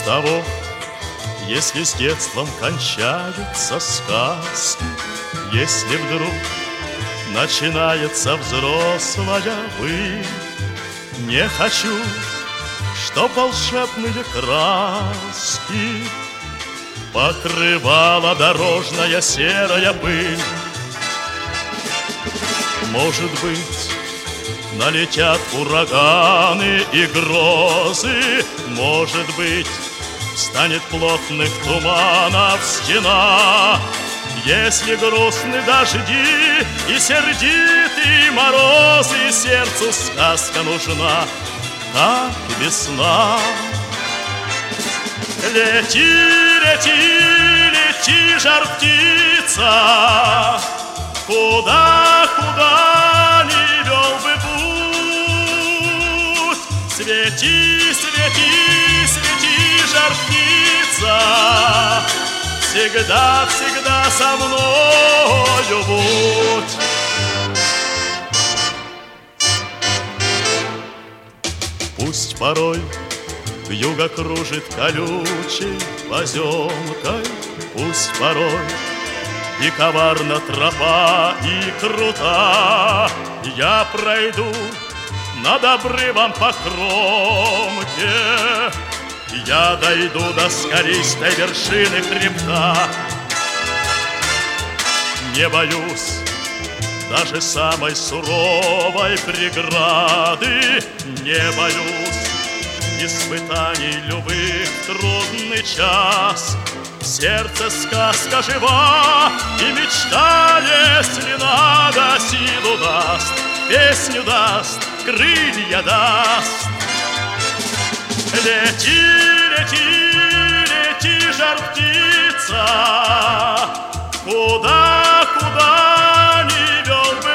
того, если с детством кончаются сказки, если вдруг начинается взрослая вы, не хочу, чтоб волшебные краски покрывала дорожная серая пыль. Может быть, налетят ураганы и грозы, может быть, станет плотных туманов стена. Если грустны дожди и сердитые морозы, сердцу сказка нужна, как весна. Лети, лети, лети, жар-птица, куда, куда ни вел бы путь. Свети, свети, свети, жар-птица, всегда, всегда со мною будь. Пусть порой вьюга кружит колючей поземкой, пусть порой и коварна тропа, и крута, я пройду над обрывом по кромке, я дойду до скалистой вершины хребта. Не боюсь даже самой суровой преграды, не боюсь испытаний любых в трудный час. В сердце сказка жива, и мечта, если надо, силу даст, песню даст, крылья даст. Лети, лети, лети, жар-птица, куда, куда ни вел бы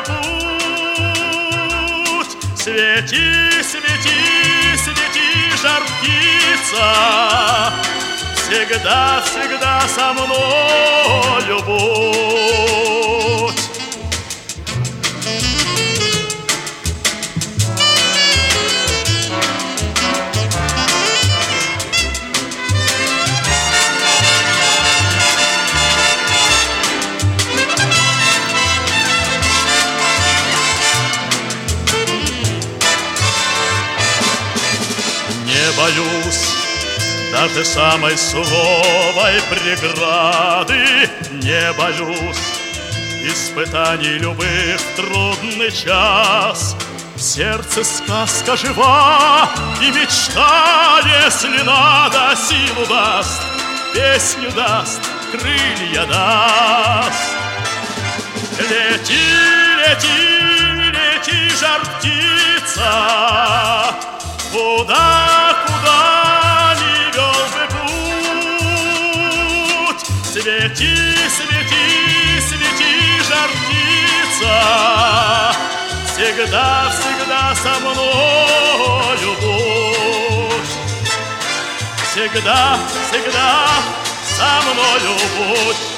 путь. Свети, свети, свети, жар-птица, всегда, всегда со мною будь. Не боюсь даже самой суровой преграды, не боюсь испытаний любых в трудный час. В сердце сказка жива, и мечта, если надо, силу даст, песню даст, крылья даст. Лети, лети, лети, жар-птица, куда, куда ни вел бы путь. Свети, свети, свети, жар-птица, всегда, всегда со мною будь. Всегда, всегда со мною будь.